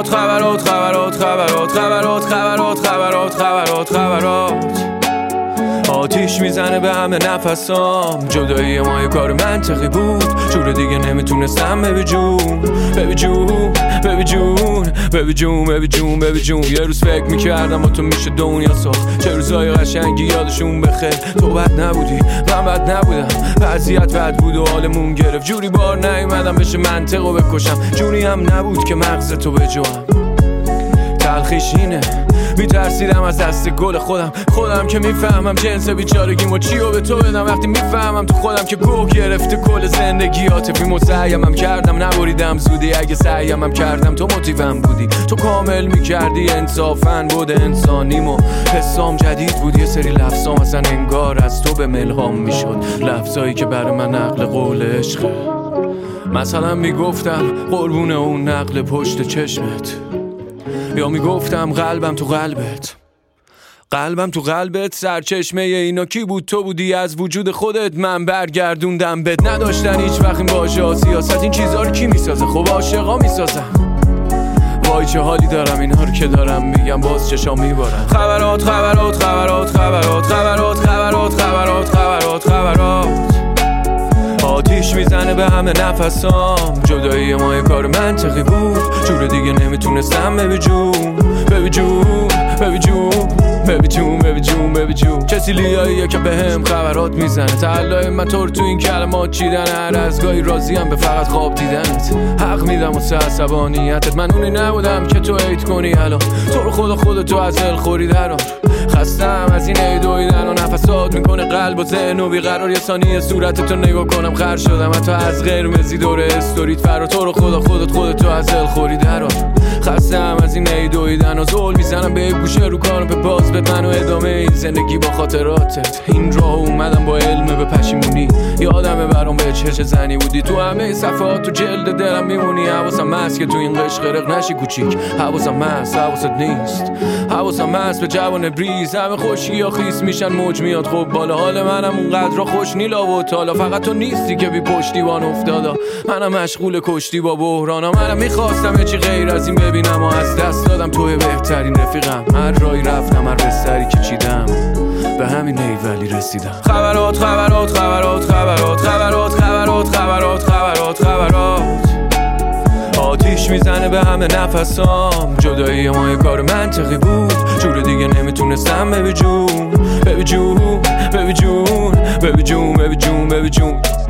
خبرات آتیش میزنه به همه نفسام. جدایی ما یه کار منطقی بود، جور دیگه نمیتونستم. ببی جون ببی جون ببی جون ببی جون ببی جون ببی جون. یه روز فکر میکردم با تو میشه دنیا ساخت، چه روزای قشنگی یادشون بخیر. تو بد نبودی من بد نبودم، وضعیت بد بود و حالمون گرفت. جوری بار نیومدم بشه منطقو بکشم، جوری هم نبود که مغز تو بجوام. تلخیش اینه میترسیدم از دست گل خودم که میفهمم جنس بیچارگیمو چیو به تو بدم. وقتی میفهمم تو خودم که گوه گرفته کل زندگی. عاطفی مسیمم کردم نبریدم زودی، اگه سعیمم کردم تو موتیوم بودی. تو کامل میکردی انصافاً بود انسانیمو، حسام جدید بود. یه سری لفظام اصلا انگار از تو به ملهام میشد، لفظایی که برای من نقل قول عشقه. مثلا میگفتم قربون اون نقل پشت چشمت، یا میگفتم قلبم تو قلبت، قلبم تو قلبت. سرچشمه اینا کی بود؟ تو بودی. از وجود خودت من برگردوندم بهت. نداشتن هیچ وقت این باشه سیاست، این چیزا رو کی میسازه؟ خب عاشقا میسازن. وای چه حالی دارم اینا رو که دارم میگم باز چشام میبارم. خبرات خبرات خبرات خبرات خبرات خبرات خبرات خبرات خبرات آتیش میزنه به همه نفسام. جدایی ما یه کار منطقی بود، جور دیگه نمیتونستم. ببی جون ببی جون ببی جون ببی جون ببی جون ببی جون. کسی لیاییه که به هم خبرات میزنه، تعلای من تو این کلمات چیدن. هر از گاهی راضیم به فقط خواب دیدنت، حق میدم واسه عصبانیتت. من اونی نبودم که تو عید کنی الان، تو رو خودتو از دل خوری درار. خستم از این ایدویدن و نفسات میکنه قلب و ذهن و بیقرار. یه ثانیه صورتتو نگاه کنم خر شدم حتی از قرمزی دور استوریت فرا. تو رو خودتو از دل خوری درار. خستم از این ایدویدن و زول میزنم به گوشه رو کارم به باز بد منو ادامه این زندگی با خاطراتت. این راه اومدم با علم به پشیمونی، یادمه برام به چه زنی بودی. تو همه صفحات تو جلد دلم میمونی. حواسم هست که تو این قشق غرق نشی کوچیک، حواسم هست حواست نیست. حواسم هست به جوان بریز، همه خوشی یا خیس میشن موج میاد. خب بالا حال منم اونقدر خوش نیلا و تالا. فقط تو نیستی که بی پشتیبان افتادا، منم مشغول کشتی با بحرانا. منم میخواستم یه چی غیر از این ببینم و از دست دادم. توی بهترین رفیقم، هر راهی رفتم هر بستری که چیدم به همین ولی رسیدم. خبرات خبرات خبرات خبرات خبرات خبرات خبرات خبرات خبرات آتیش میزنه به همه نفسام. جدایی ما یه کار منطقی بود، جور دیگه نمیتونستم. ببی جون ببی جون ببی جون ببی جون ببی جون ببی جون.